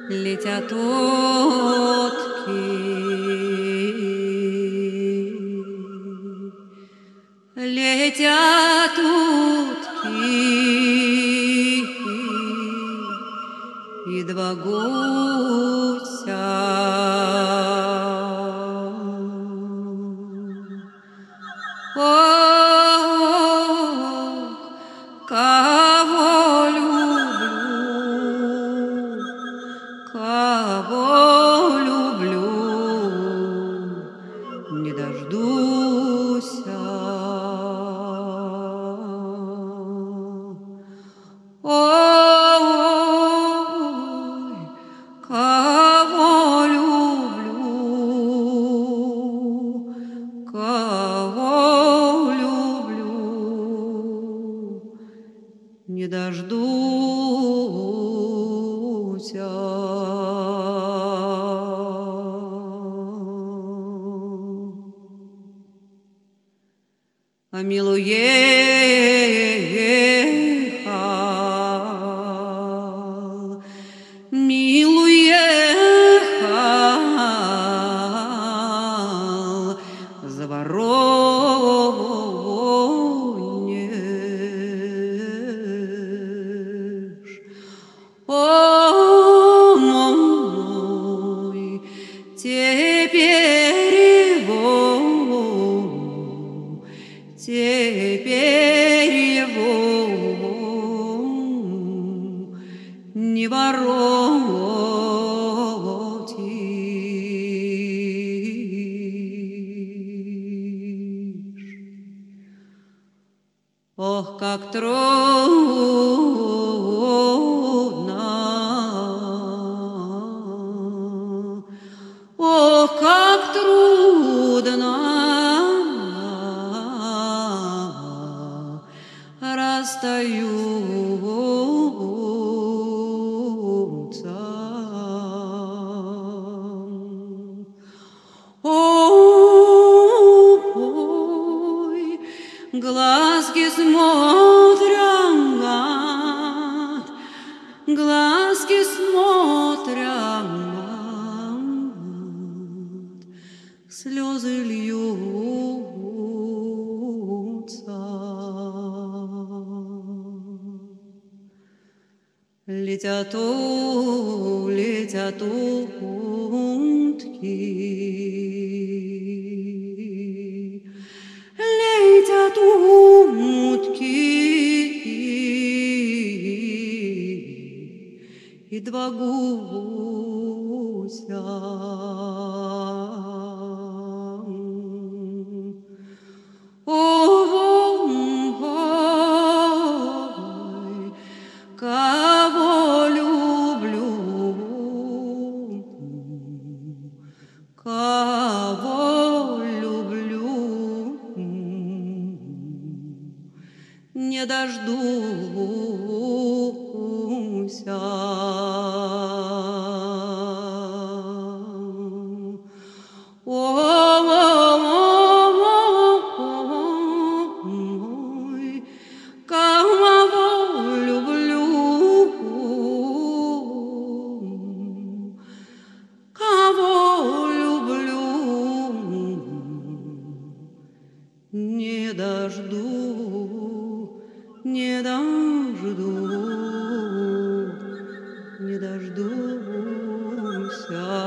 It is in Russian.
Летят утки, летят утки, и два гуся. Ох, кого люблю, кого люблю, не дождуся. Ой, кого люблю, кого люблю, не дождуся. А милый ехал, милый ехал за Воронеж. О, мой, теперь его не воротишь. Ох, как трудно, ох, как трудно расстаются. Ой, глазки смотрят, глазки смотрят, слезы льются. Летят утки, летят утки, и два гуся. Ой, кого люблю, кого люблю, не дождуся. Ой, кого люблю, кого люблю, не дожду, не дожду, не дождуся.